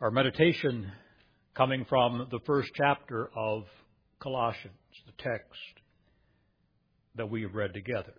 Our meditation coming from the first chapter of Colossians, the text that we have read together.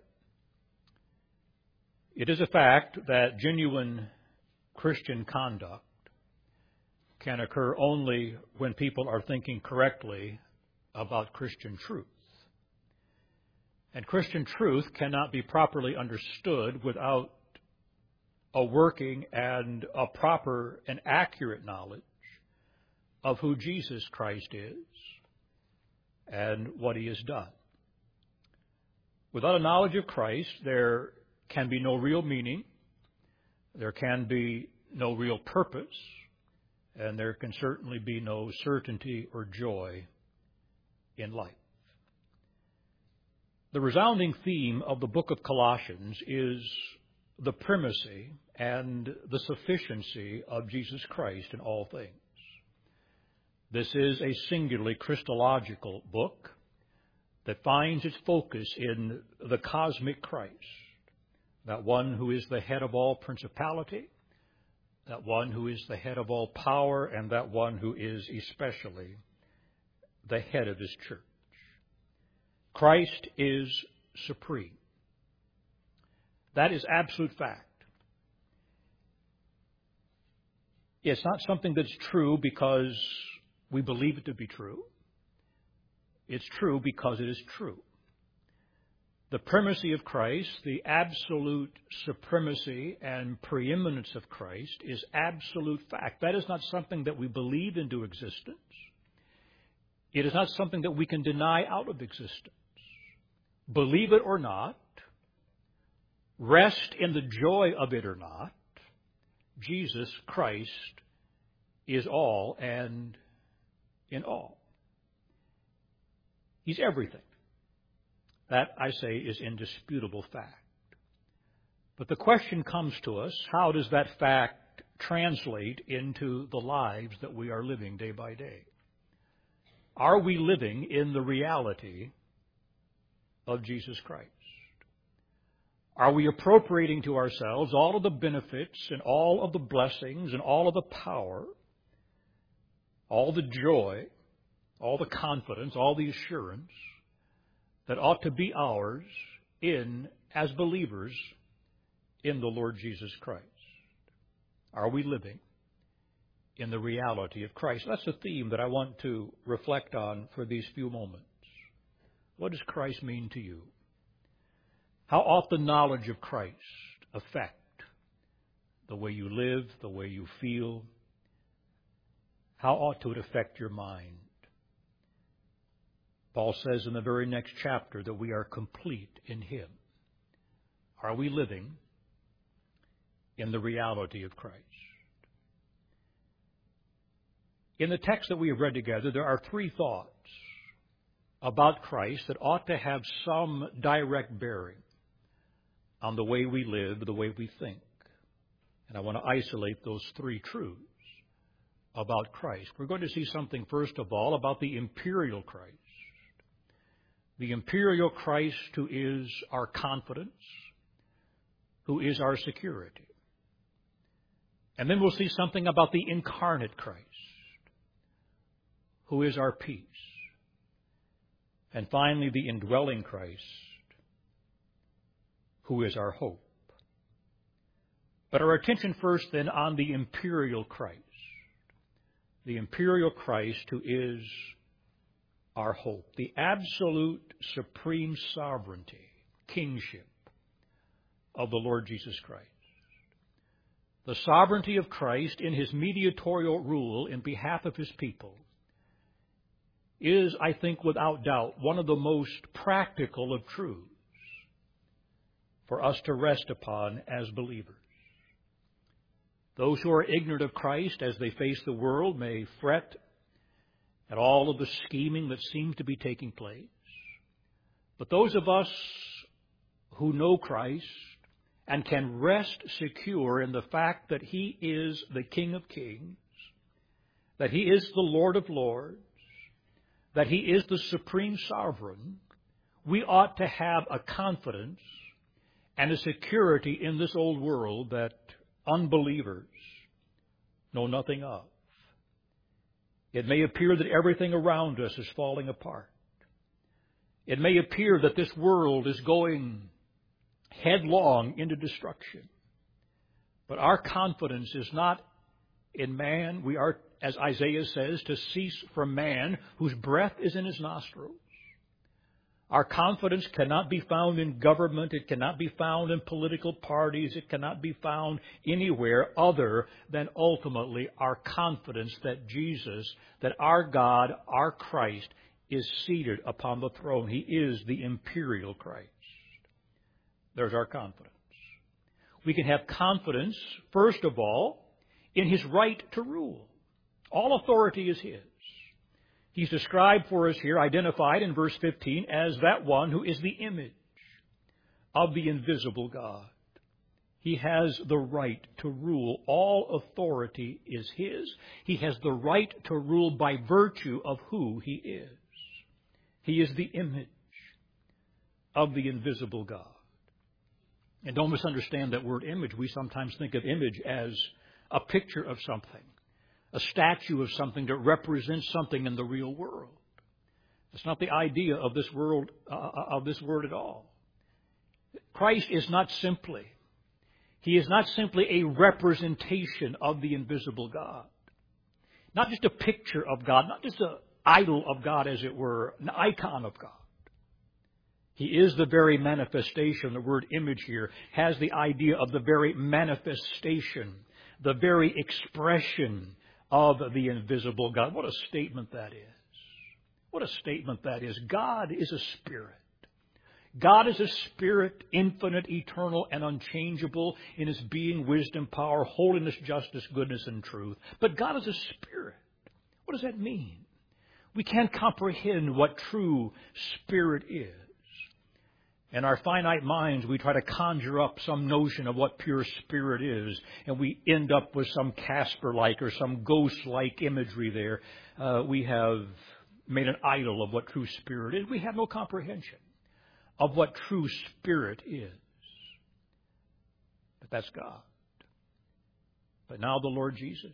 It is a fact that genuine Christian conduct can occur only when people are thinking correctly about Christian truth. And Christian truth cannot be properly understood without a working and a proper and accurate knowledge of who Jesus Christ is and what He has done. Without a knowledge of Christ, there can be no real meaning, there can be no real purpose, and there can certainly be no certainty or joy in life. The resounding theme of the book of Colossians is the primacy and the sufficiency of Jesus Christ in all things. This is a singularly Christological book that finds its focus in the cosmic Christ, that one who is the head of all principality, that one who is the head of all power, and that one who is especially the head of His church. Christ is supreme. That is absolute fact. It's not something that's true because we believe it to be true. It's true because it is true. The primacy of Christ, the absolute supremacy and preeminence of Christ is absolute fact. That is not something that we believe into existence. It is not something that we can deny out of existence. Believe it or not, rest in the joy of it or not, Jesus Christ is all and in all. He's everything. That, I say, is indisputable fact. But the question comes to us, how does that fact translate into the lives that we are living day by day? Are we living in the reality of Jesus Christ? Are we appropriating to ourselves all of the benefits and all of the blessings and all of the power, all the joy, all the confidence, all the assurance that ought to be ours as believers in the Lord Jesus Christ? Are we living in the reality of Christ? That's the theme that I want to reflect on for these few moments. What does Christ mean to you? How ought the knowledge of Christ affect the way you live, the way you feel? How ought it affect your mind? Paul says in the very next chapter that we are complete in Him. Are we living in the reality of Christ? In the text that we have read together, there are three thoughts about Christ that ought to have some direct bearing on the way we live, the way we think. And I want to isolate those three truths about Christ. We're going to see something, first of all, about the imperial Christ. The imperial Christ who is our confidence, who is our security. And then we'll see something about the incarnate Christ, who is our peace. And finally, the indwelling Christ, who is our hope. But our attention first then on the imperial Christ. The imperial Christ who is our hope. The absolute supreme sovereignty, kingship of the Lord Jesus Christ. The sovereignty of Christ in His mediatorial rule in behalf of His people is, I think, without doubt, one of the most practical of truths for us to rest upon as believers. Those who are ignorant of Christ as they face the world may fret at all of the scheming that seems to be taking place. But those of us who know Christ and can rest secure in the fact that He is the King of Kings, that He is the Lord of Lords, that He is the supreme sovereign, we ought to have a confidence and a security in this old world that unbelievers know nothing of. It may appear that everything around us is falling apart. It may appear that this world is going headlong into destruction. But our confidence is not in man. We are, as Isaiah says, to cease from man whose breath is in his nostrils. Our confidence cannot be found in government. It cannot be found in political parties. It cannot be found anywhere other than ultimately our confidence that Jesus, that our God, our Christ, is seated upon the throne. He is the imperial Christ. There's our confidence. We can have confidence, first of all, in His right to rule. All authority is His. He's described for us here, identified in verse 15, as that one who is the image of the invisible God. He has the right to rule. All authority is His. He has the right to rule by virtue of who He is. He is the image of the invisible God. And don't misunderstand that word image. We sometimes think of image as a picture of something, a statue of something that represents something in the real world. That's not the idea of this world, of this word at all. Christ is not simply, He is not simply a representation of the invisible God. Not just a picture of God, not just an idol of God, as it were, an icon of God. He is the very manifestation. The word image here has the idea of the very manifestation, the very expression of the invisible God. What a statement that is. What a statement that is. God is a spirit. God is a spirit, infinite, eternal, and unchangeable in His being, wisdom, power, holiness, justice, goodness, and truth. But God is a spirit. What does that mean? We can't comprehend what true spirit is. In our finite minds, we try to conjure up some notion of what pure spirit is, and we end up with some Casper-like or some ghost-like imagery there. We have made an idol of what true spirit is. We have no comprehension of what true spirit is. But that's God. But now the Lord Jesus,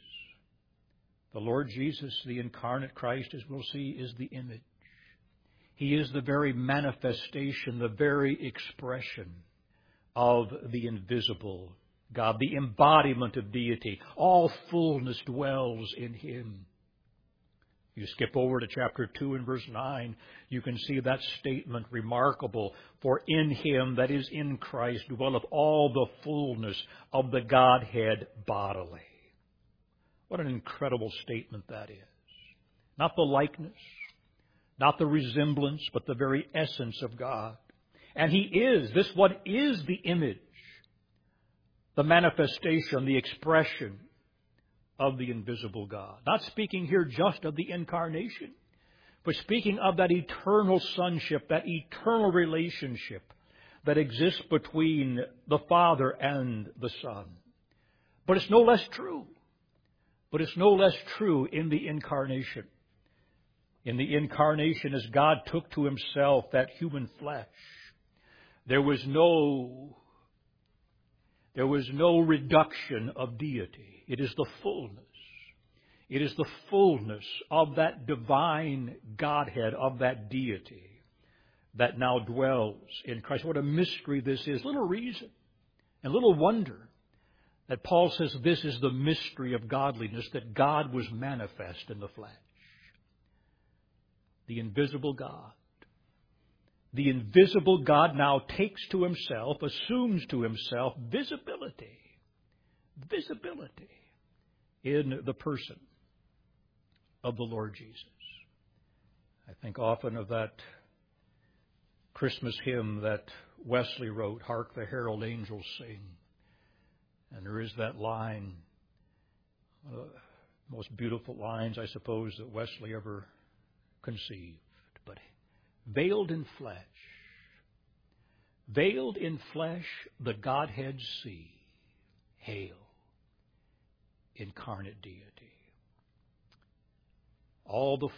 the incarnate Christ, as we'll see, is the image. He is the very manifestation, the very expression of the invisible God, the embodiment of deity. All fullness dwells in Him. You skip over to chapter 2 and verse 9, you can see that statement remarkable. For in Him, that is in Christ, dwelleth all the fullness of the Godhead bodily. What an incredible statement that is. Not the likeness, not the resemblance, but the very essence of God. And He is, this one is the image, the manifestation, the expression of the invisible God. Not speaking here just of the incarnation, but speaking of that eternal sonship, that eternal relationship that exists between the Father and the Son. But it's no less true. In the incarnation. In the incarnation, as God took to Himself that human flesh, there was no reduction of deity. It is the fullness. It is the fullness of that divine Godhead, of that deity, that now dwells in Christ. What a mystery this is. Little reason and little wonder that Paul says this is the mystery of godliness, that God was manifest in the flesh. The invisible God. The invisible God now takes to Himself, assumes to Himself visibility in the person of the Lord Jesus. I think often of that Christmas hymn that Wesley wrote, Hark the Herald Angels Sing. And there is that line, one of the most beautiful lines, I suppose, that Wesley ever conceived. But veiled in flesh, the Godhead see. Hail, incarnate deity. All the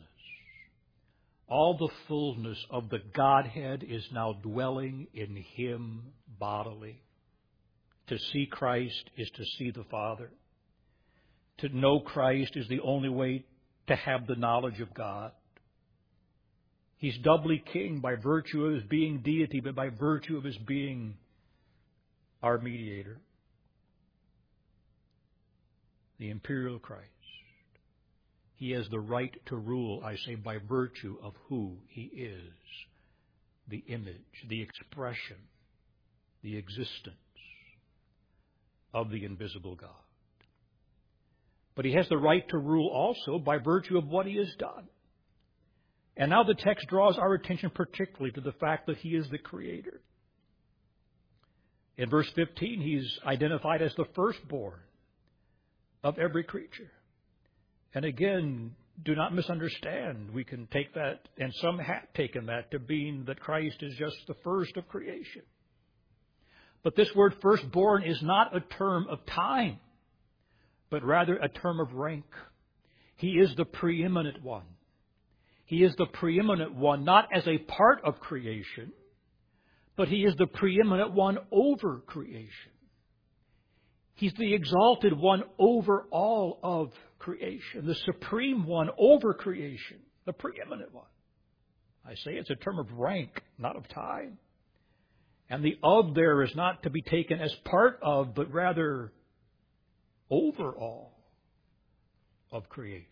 fullness of the Godhead is now dwelling in Him bodily. To see Christ is to see the Father. To know Christ is the only way to have the knowledge of God. He's doubly king by virtue of his being deity, but by virtue of his being our mediator, the imperial Christ. He has the right to rule, I say, by virtue of who he is, the image, the expression, the existence of the invisible God. But he has the right to rule also by virtue of what he has done. And now the text draws our attention particularly to the fact that he is the creator. In verse 15, he's identified as the firstborn of every creature. And again, do not misunderstand. We can take that, and some have taken that to mean that Christ is just the first of creation. But this word firstborn is not a term of time, but rather a term of rank. He is the preeminent one. He is the preeminent one, not as a part of creation, but he is the preeminent one over creation. He's the exalted one over all of creation, the supreme one over creation, the preeminent one. I say it's a term of rank, not of time. And the of there is not to be taken as part of, but rather over all of creation.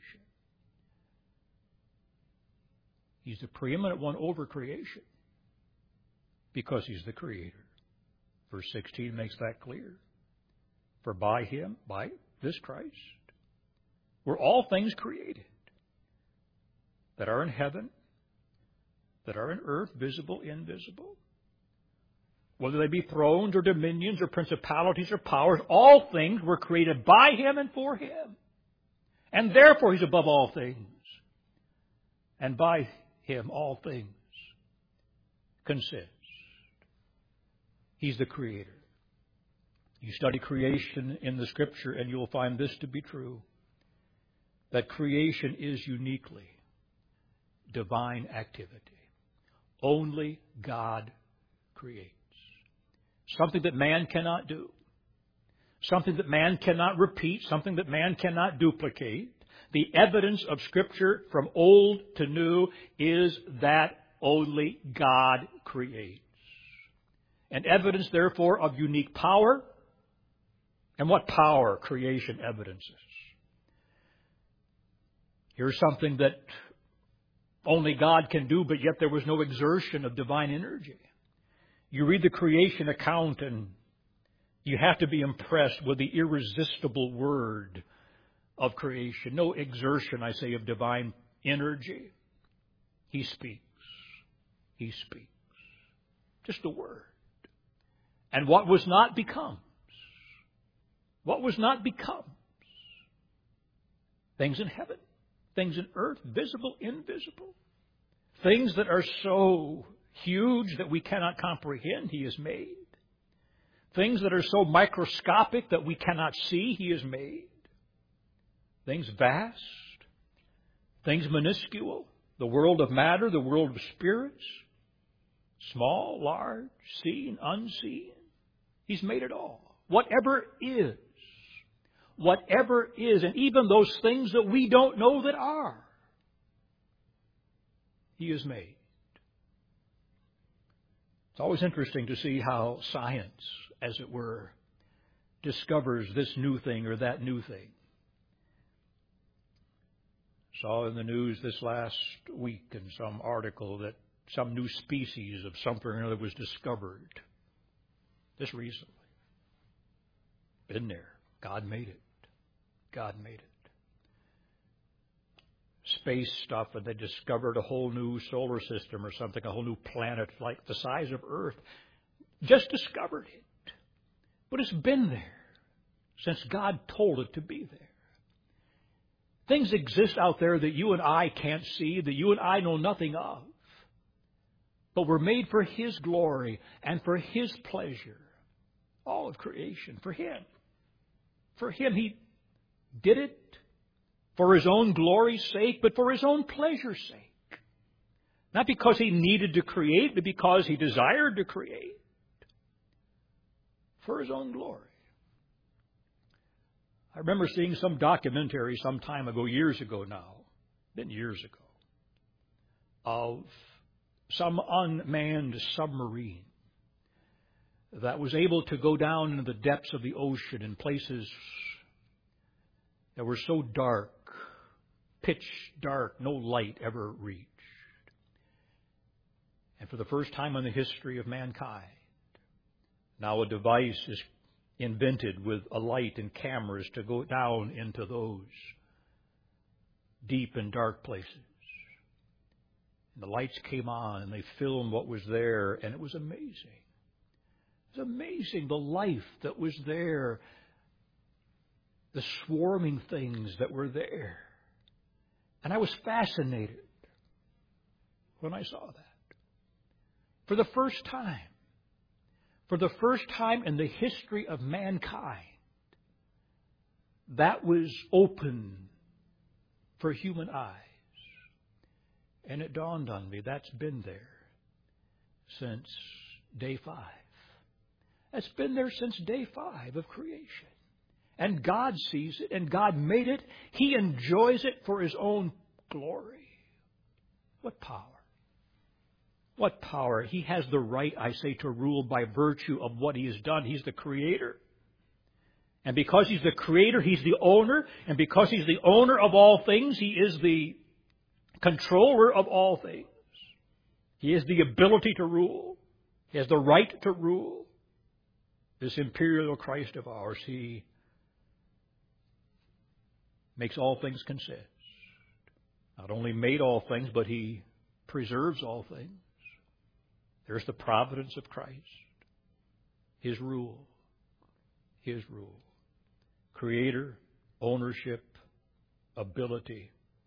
He's the preeminent one over creation because he's the creator. Verse 16 makes that clear. For by him, by this Christ, were all things created that are in heaven, that are in earth, visible, invisible. Whether they be thrones or dominions or principalities or powers, all things were created by him and for him. And therefore he's above all things. And by him all things consist. He's the creator. You study creation in the Scripture and you'll find this to be true, that creation is uniquely divine activity. Only God creates. Something that man cannot do. Something that man cannot repeat. Something that man cannot duplicate. The evidence of Scripture from old to new is that only God creates. And evidence, therefore, of unique power. And what power creation evidences? Here's something that only God can do, but yet there was no exertion of divine energy. You read the creation account and you have to be impressed with the irresistible word of creation. No exertion, I say, of divine energy. He speaks. He speaks. Just a word. And what was not becomes. What was not becomes. Things in heaven, things in earth, visible, invisible. Things that are so huge that we cannot comprehend, He has made. Things that are so microscopic that we cannot see, He has made. Things vast, things minuscule, the world of matter, the world of spirits, small, large, seen, unseen. He's made it all. Whatever is, and even those things that we don't know that are, He has made. It's always interesting to see how science, as it were, discovers this new thing or that new thing. Saw in the news this last week in some article that some new species of something or another was discovered just recently. Been there. God made it. God made it. Space stuff, and they discovered a whole new solar system or something, a whole new planet like the size of Earth. Just discovered it. But it's been there since God told it to be there. Things exist out there that you and I can't see, that you and I know nothing of. But were made for His glory and for His pleasure. All of creation, for Him. For Him, He did it for His own glory's sake, but for His own pleasure's sake. Not because He needed to create, but because He desired to create. For His own glory. I remember seeing some documentary some time ago, years ago now, been years ago, of some unmanned submarine that was able to go down into the depths of the ocean in places that were so dark, pitch dark, no light ever reached. And for the first time in the history of mankind, now a device is invented with a light and cameras to go down into those deep and dark places. And the lights came on and they filmed what was there, and it was amazing. It was amazing the life that was there, the swarming things that were there. And I was fascinated when I saw that. For the first time in the history of mankind, that was open for human eyes. And it dawned on me, that's been there since day 5. That's been there since day 5 of creation. And God sees it, and God made it. He enjoys it for His own glory. What power! What power! He has the right, I say, to rule by virtue of what He has done. He's the Creator. And because He's the Creator, He's the owner. And because He's the owner of all things, He is the controller of all things. He has the ability to rule. He has the right to rule. This imperial Christ of ours, He makes all things consist. Not only made all things, but He preserves all things. There's the providence of Christ. His rule. His rule. Creator, ownership, ability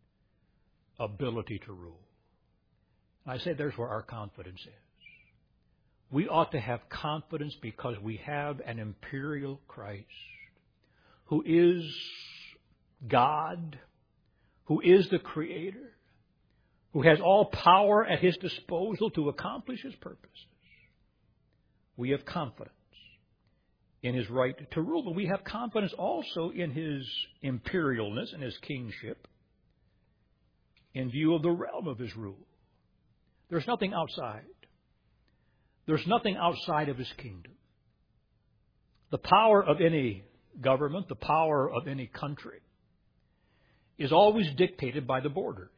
to rule. And I say there's where our confidence is. We ought to have confidence because we have an imperial Christ who is God, who is the Creator, who has all power at His disposal to accomplish His purposes. We have confidence in His right to rule, but we have confidence also in His imperialness and His kingship in view of the realm of His rule. There's nothing outside. There's nothing outside of His kingdom. The power of any government, the power of any country, is always dictated by the borders.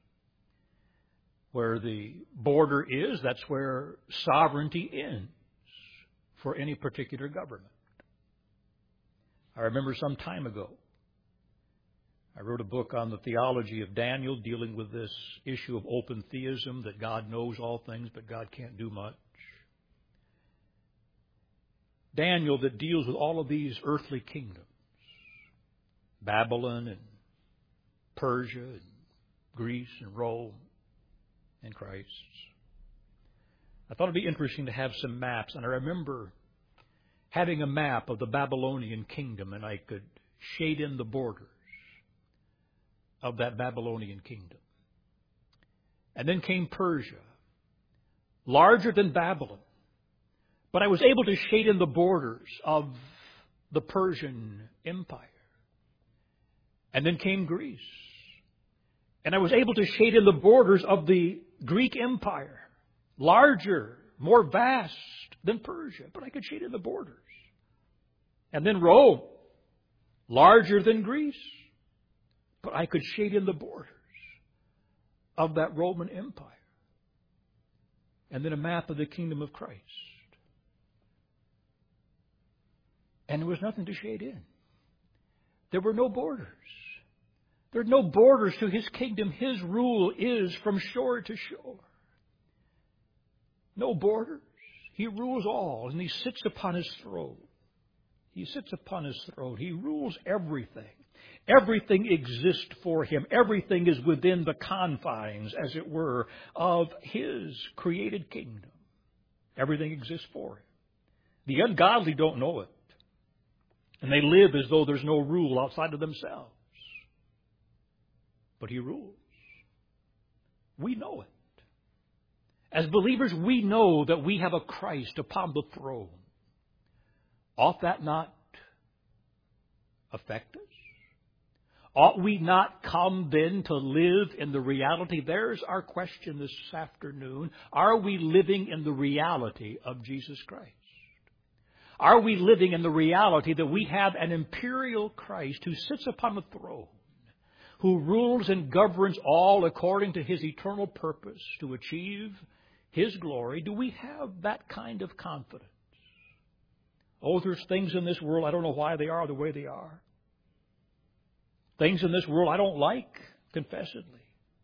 Where the border is, that's where sovereignty ends for any particular government. I remember some time ago, I wrote a book on the theology of Daniel dealing with this issue of open theism, that God knows all things, but God can't do much. Daniel that deals with all of these earthly kingdoms, Babylon and Persia and Greece and Rome and Christ. I thought it would be interesting to have some maps, and I remember having a map of the Babylonian kingdom, and I could shade in the borders of that Babylonian kingdom. And then came Persia, larger than Babylon, but I was able to shade in the borders of the Persian Empire. And then came Greece. And I was able to shade in the borders of the Greek Empire, larger, more vast than Persia, but I could shade in the borders. And then Rome, larger than Greece, but I could shade in the borders of that Roman Empire. And then a map of the kingdom of Christ. And there was nothing to shade in. There were no borders. There are no borders to His kingdom. His rule is from shore to shore. No borders. He rules all, and He sits upon His throne. He sits upon His throne. He rules everything. Everything exists for Him. Everything is within the confines, as it were, of His created kingdom. Everything exists for Him. The ungodly don't know it. And they live as though there's no rule outside of themselves. But He rules. We know it. As believers, we know that we have a Christ upon the throne. Ought that not affect us? Ought we not come then to live in the reality? There's our question this afternoon. Are we living in the reality of Jesus Christ? Are we living in the reality that we have an imperial Christ who sits upon the throne, who rules and governs all according to His eternal purpose to achieve His glory? Do we have that kind of confidence? Oh, there's things in this world, I don't know why they are the way they are. Things in this world I don't like, confessedly.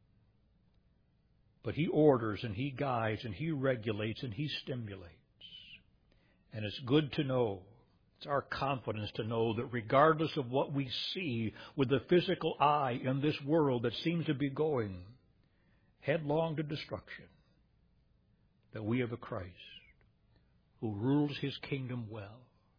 But He orders and He guides and He regulates and He stimulates. And it's good to know, it's our confidence to know that regardless of what we see with the physical eye in this world that seems to be going headlong to destruction, that we have a Christ who rules His kingdom well,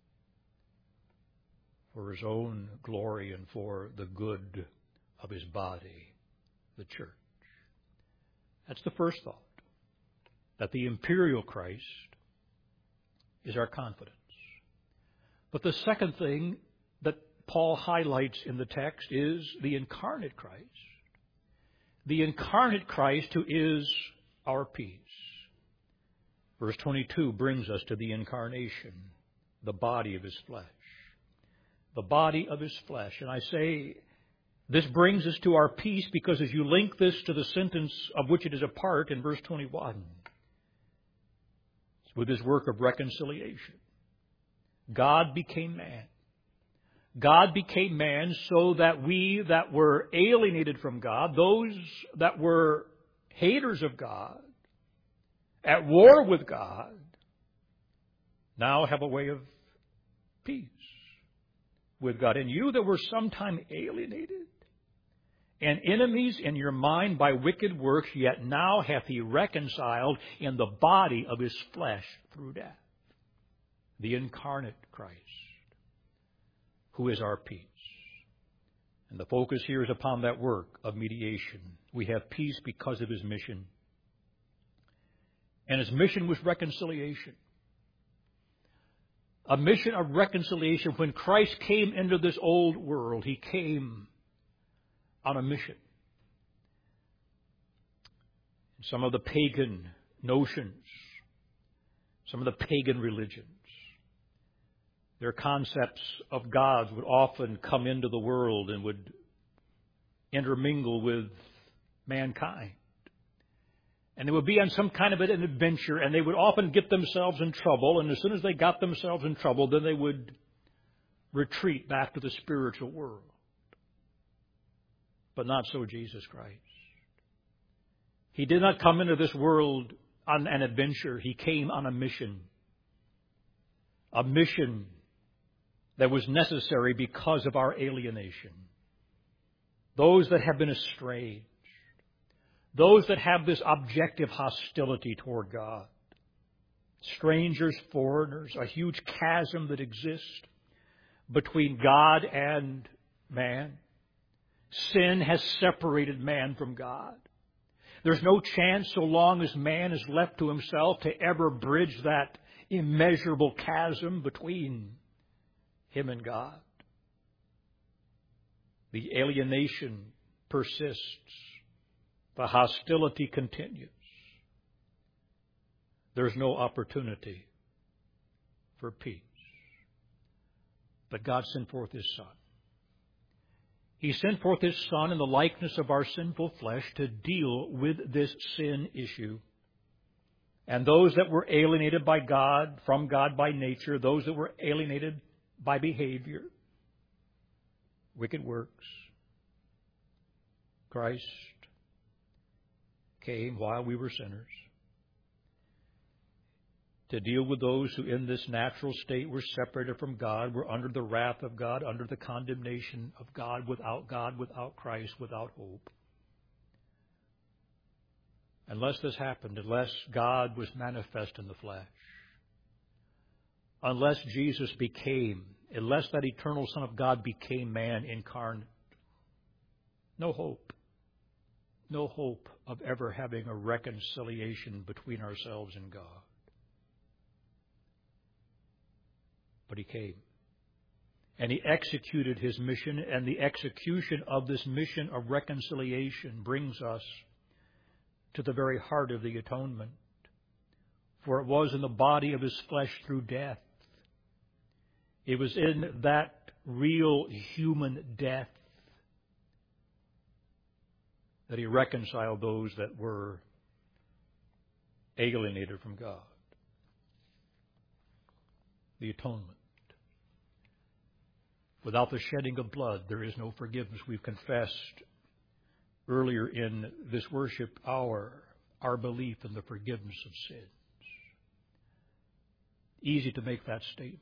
for His own glory and for the good of His body, the church. That's the first thought, that the imperial Christ is our confidence. But the second thing that Paul highlights in the text is the incarnate Christ. The incarnate Christ who is our peace. Verse 22 brings us to the incarnation, the body of His flesh. The body of His flesh. And I say this brings us to our peace because as you link this to the sentence of which it is a part in verse 21, it's with His work of reconciliation. God became man. God became man so that we that were alienated from God, those that were haters of God, at war with God, now have a way of peace with God. And you that were sometime alienated and enemies in your mind by wicked works, yet now hath He reconciled in the body of His flesh through death. The incarnate Christ, who is our peace. And the focus here is upon that work of mediation. We have peace because of His mission. And His mission was reconciliation. A mission of reconciliation. When Christ came into this old world, He came on a mission. Some of the pagan notions, some of the pagan religions, their concepts of gods would often come into the world and would intermingle with mankind. And they would be on some kind of an adventure, and they would often get themselves in trouble. And as soon as they got themselves in trouble, then they would retreat back to the spiritual world. But not so Jesus Christ. He did not come into this world on an adventure. He came on a mission. A mission that was necessary because of our alienation. Those that have been estranged. Those that have this objective hostility toward God. Strangers, foreigners, a huge chasm that exists between God and man. Sin has separated man from God. There's no chance so long as man is left to himself to ever bridge that immeasurable chasm between him and God. The alienation persists. The hostility continues. There's no opportunity for peace. But God sent forth His Son. He sent forth His Son in the likeness of our sinful flesh to deal with this sin issue. And those that were alienated by God, from God by nature, those that were alienated by behavior, wicked works, Christ came while we were sinners to deal with those who in this natural state were separated from God, were under the wrath of God, under the condemnation of God, without Christ, without hope. Unless this happened, unless God was manifest in the flesh, unless Jesus became, unless that eternal Son of God became man incarnate, no hope. No hope of ever having a reconciliation between ourselves and God. But He came. And He executed His mission, and the execution of this mission of reconciliation brings us to the very heart of the atonement. For it was in the body of His flesh through death. It was in that real human death that He reconciled those that were alienated from God. The atonement. Without the shedding of blood, there is no forgiveness. We've confessed earlier in this worship hour our belief in the forgiveness of sins. Easy to make that statement.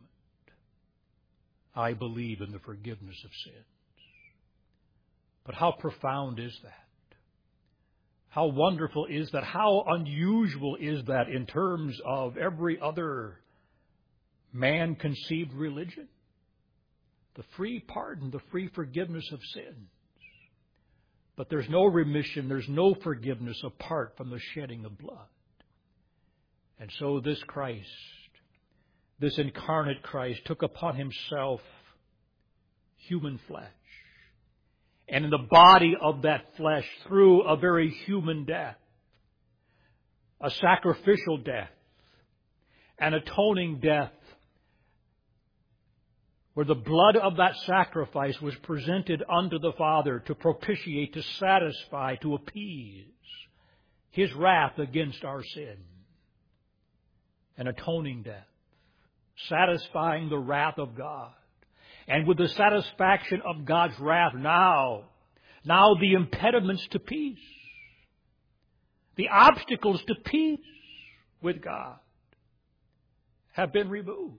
I believe in the forgiveness of sins. But how profound is that? How wonderful is that? How unusual is that in terms of every other man-conceived religion? The free pardon, the free forgiveness of sins. But there's no remission, there's no forgiveness apart from the shedding of blood. And so this Christ, this incarnate Christ, took upon Himself human flesh. And in the body of that flesh, through a very human death, a sacrificial death, an atoning death, where the blood of that sacrifice was presented unto the Father to propitiate, to satisfy, to appease His wrath against our sin. An atoning death, satisfying the wrath of God. And with the satisfaction of God's wrath now the impediments to peace, the obstacles to peace with God have been removed.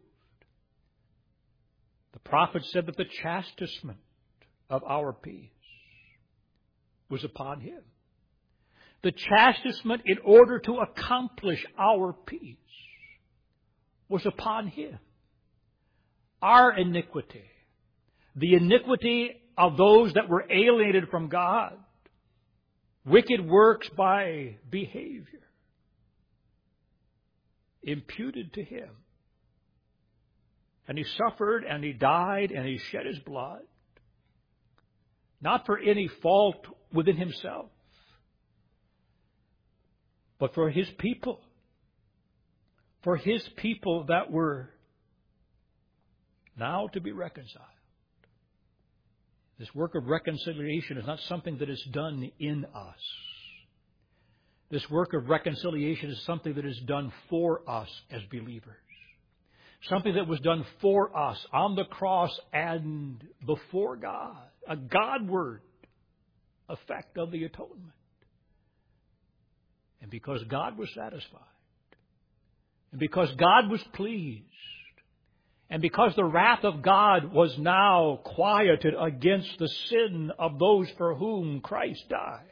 The prophet said that the chastisement of our peace was upon Him. The chastisement in order to accomplish our peace was upon Him. Our iniquity, the iniquity of those that were alienated from God, wicked works by behavior, imputed to Him. And He suffered, and He died, and He shed His blood, not for any fault within Himself, but for His people. For His people that were now to be reconciled. This work of reconciliation is not something that is done in us. This work of reconciliation is something that is done for us as believers. Something that was done for us on the cross and before God. A Godward effect of the atonement. And because God was satisfied, and because God was pleased, and because the wrath of God was now quieted against the sin of those for whom Christ died,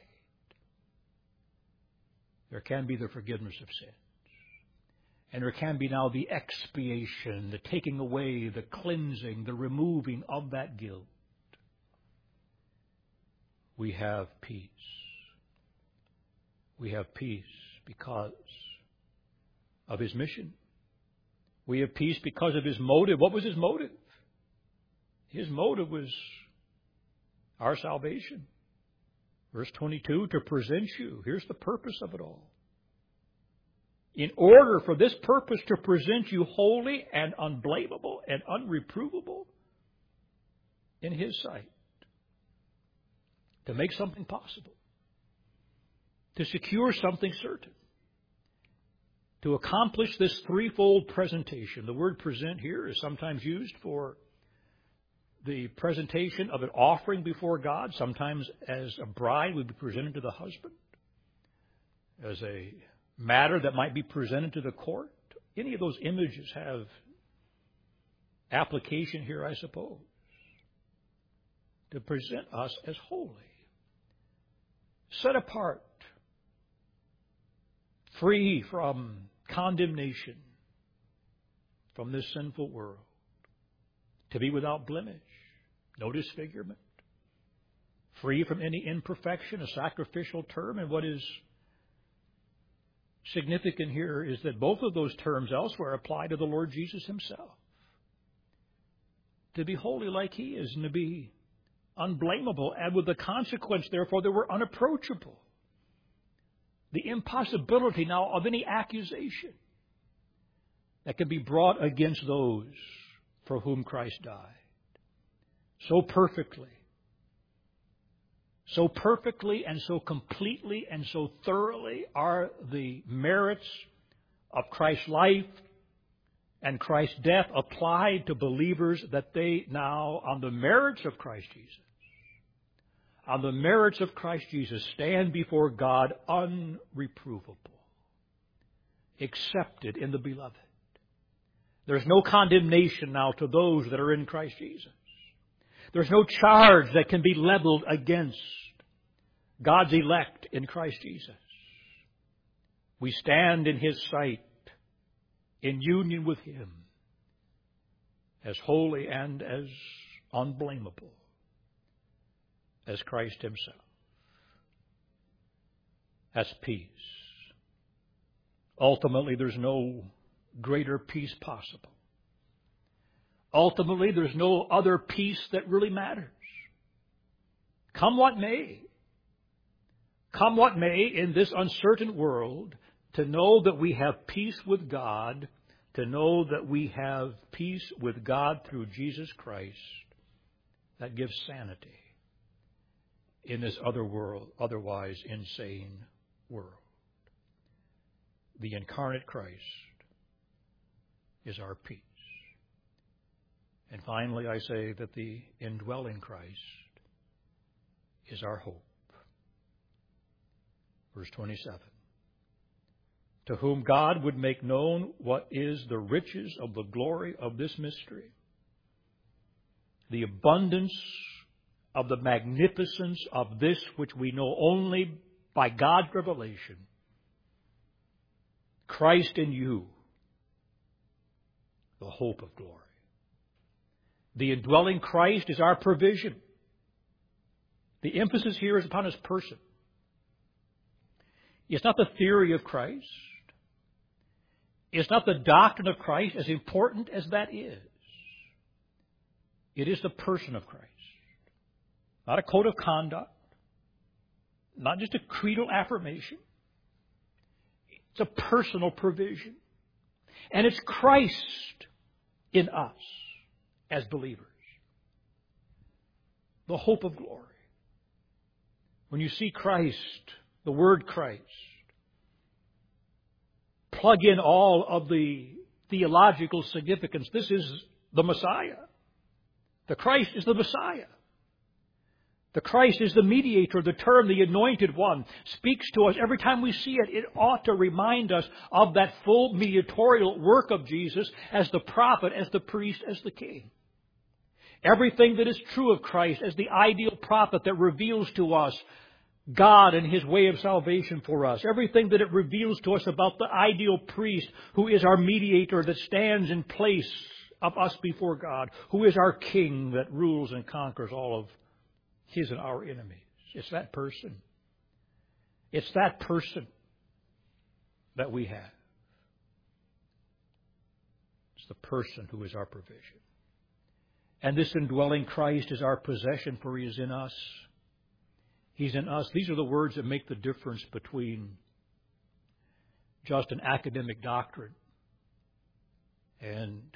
there can be the forgiveness of sin. And there can be now the expiation, the taking away, the cleansing, the removing of that guilt. We have peace. We have peace because of His mission. We have peace because of His motive. What was His motive? His motive was our salvation. Verse 22, to present you. Here's the purpose of it all. In order for this purpose to present you holy and unblameable and unreprovable in His sight. To make something possible. To secure something certain. To accomplish this threefold presentation. The word present here is sometimes used for the presentation of an offering before God. Sometimes as a bride would be presented to the husband. As a matter that might be presented to the court. Any of those images have application here, I suppose. To present us as holy. Set apart. Free from condemnation from this sinful world. To be without blemish. No disfigurement. Free from any imperfection, a sacrificial term. And what is significant here is that both of those terms elsewhere apply to the Lord Jesus Himself. to be holy like He is and to be unblameable, and with the consequence, therefore, that we're unapproachable. The impossibility now of any accusation that can be brought against those for whom Christ died. So perfectly and so completely and so thoroughly are the merits of Christ's life and Christ's death applied to believers that they now, on the merits of Christ Jesus, stand before God unreprovable, accepted in the Beloved. There's no condemnation now to those that are in Christ Jesus. There's no charge that can be leveled against God's elect in Christ Jesus. We stand in His sight, in union with Him, as holy and as unblameable as Christ Himself. That's peace. Ultimately, there's no greater peace possible. Ultimately, there's no other peace that really matters. Come what may in this uncertain world, to know that we have peace with God, to know that we have peace with God through Jesus Christ, that gives sanity in this otherwise insane world. The incarnate Christ is our peace. And finally, I say that the indwelling Christ is our hope. Verse 27. To whom God would make known what is the riches of the glory of this mystery, the abundance of the magnificence of this which we know only by God's revelation, Christ in you, the hope of glory. The indwelling Christ is our provision. The emphasis here is upon His person. It's not the theory of Christ. It's not the doctrine of Christ, as important as that is. It is the person of Christ. Not a code of conduct. Not just a creedal affirmation. It's a personal provision. And it's Christ in us as believers. The hope of glory. When you see Christ, the word Christ, plug in all of the theological significance. This is the Messiah. The Christ is the Messiah. The Christ is the mediator. The term, the anointed one, speaks to us. Every time we see it, it ought to remind us of that full mediatorial work of Jesus as the prophet, as the priest, as the king. Everything that is true of Christ as the ideal prophet that reveals to us God and His way of salvation for us. Everything that it reveals to us about the ideal priest who is our mediator that stands in place of us before God, who is our king that rules and conquers all of His and our enemies. It's that person. It's that person that we have. It's the person who is our provision. And this indwelling Christ is our possession, for He is in us. He's in us. These are the words that make the difference between just an academic doctrine and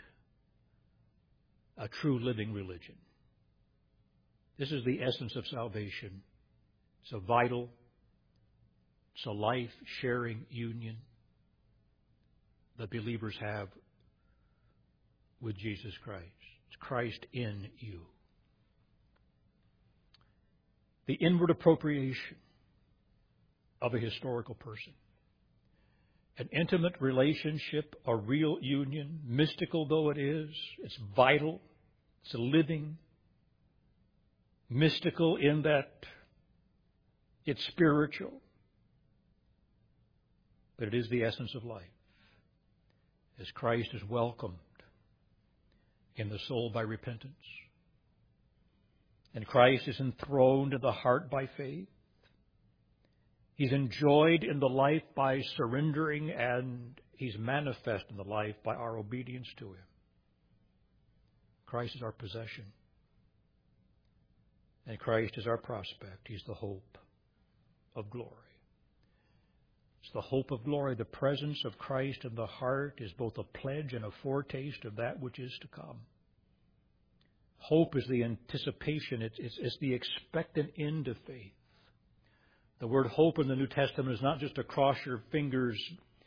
a true living religion. This is the essence of salvation. It's a vital, it's a life-sharing union that believers have with Jesus Christ. It's Christ in you. The inward appropriation of a historical person. An intimate relationship, a real union, mystical though it is, it's vital, it's living, mystical in that it's spiritual, but it is the essence of life. As Christ is welcomed in the soul by repentance, and Christ is enthroned in the heart by faith. He's enjoyed in the life by surrendering, and He's manifest in the life by our obedience to Him. Christ is our possession. And Christ is our prospect. He's the hope of glory. It's the hope of glory. The presence of Christ in the heart is both a pledge and a foretaste of that which is to come. Hope is the anticipation. It's the expectant end of faith. The word hope in the New Testament is not just a cross your fingers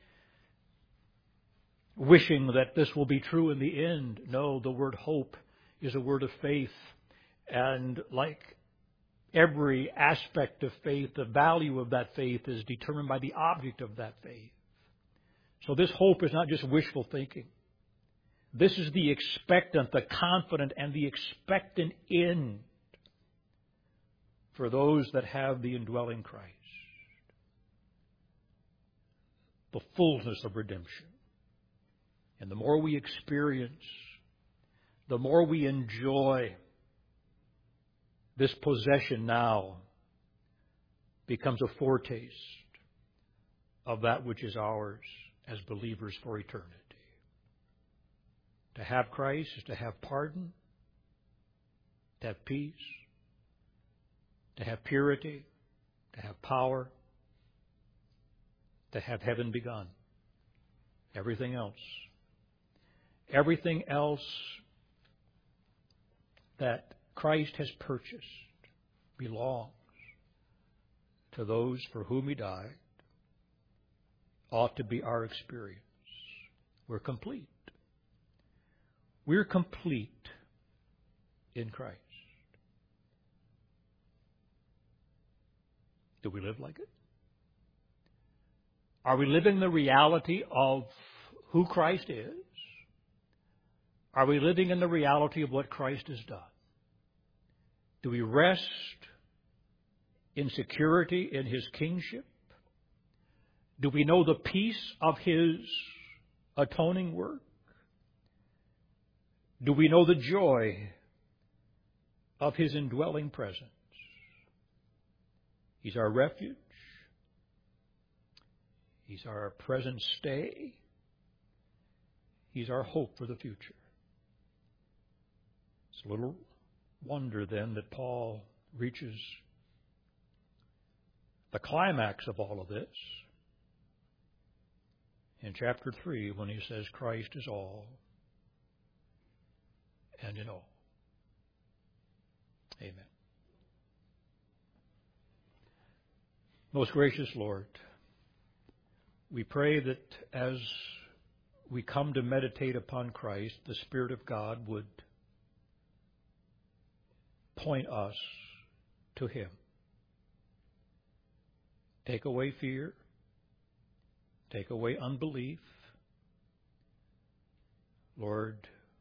wishing that this will be true in the end. No, the word hope is a word of faith. And like every aspect of faith, the value of that faith is determined by the object of that faith. So this hope is not just wishful thinking. This is the expectant, the confident, and the expectant end for those that have the indwelling Christ. The fullness of redemption. And the more we experience, the more we enjoy, this possession now becomes a foretaste of that which is ours as believers for eternity. To have Christ is to have pardon, to have peace, to have purity, to have power, to have heaven begun. Everything else that Christ has purchased belongs to those for whom He died, ought to be our experience. We're complete. We're complete in Christ. Do we live like it? Are we living the reality of who Christ is? Are we living in the reality of what Christ has done? Do we rest in security in His kingship? Do we know the peace of His atoning work? Do we know the joy of His indwelling presence? He's our refuge. He's our present stay. He's our hope for the future. It's a little wonder then that Paul reaches the climax of all of this in chapter 3 when he says Christ is all and in all. Amen. Most gracious Lord, we pray that as we come to meditate upon Christ, the Spirit of God would point us to Him. Take away fear. Take away unbelief. Lord,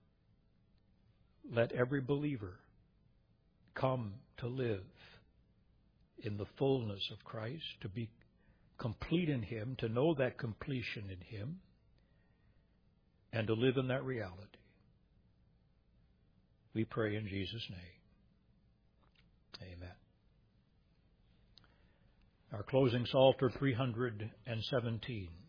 let every believer come to live in the fullness of Christ, to be complete in Him, to know that completion in Him, and to live in that reality. We pray in Jesus' name. Amen. Our closing Psalter 317.